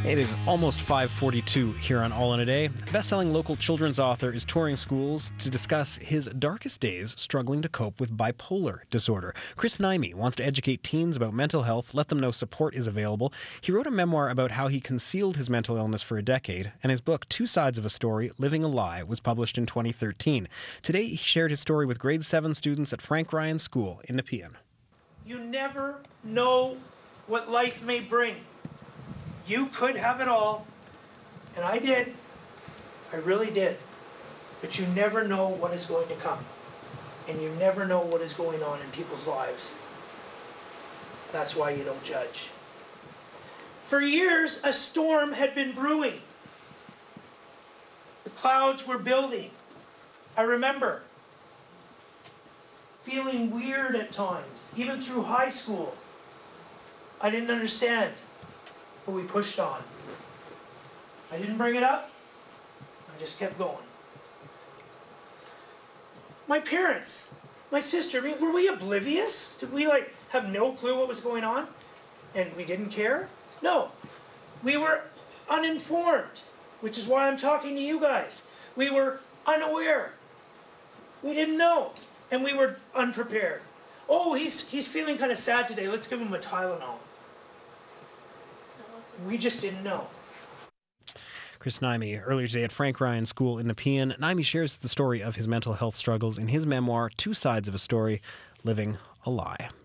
It is almost 5:42 here on All in a Day. Best-selling local children's author is touring schools to discuss his darkest days struggling to cope with bipolar disorder. Chris Naimi wants to educate teens about mental health, let them know support is available. He wrote a memoir about how he concealed his mental illness for a decade, and his book, Two Sides of a Story, Living a Lie, was published in 2013. Today, he shared his story with grade 7 students at Frank Ryan School in Nepean. You never know what life may bring. You could have it all, and I did. I really did. But you never know what is going to come. And you never know what is going on in people's lives. That's why you don't judge. For years, a storm had been brewing. The clouds were building. I remember feeling weird at times, even through high school. I didn't understand. But we pushed on. I didn't bring it up. I just kept going. My parents, my sister, were we oblivious? Did we have no clue what was going on? And we didn't care? No. We were uninformed, which is why I'm talking to you guys. We were unaware. We didn't know. And we were unprepared. Oh, he's feeling kind of sad today. Let's give him a Tylenol. We just didn't know. Chris Naimi, earlier today at Frank Ryan School in Nepean. Naimi shares the story of his mental health struggles in his memoir, Two Sides of a Story, Living a Lie.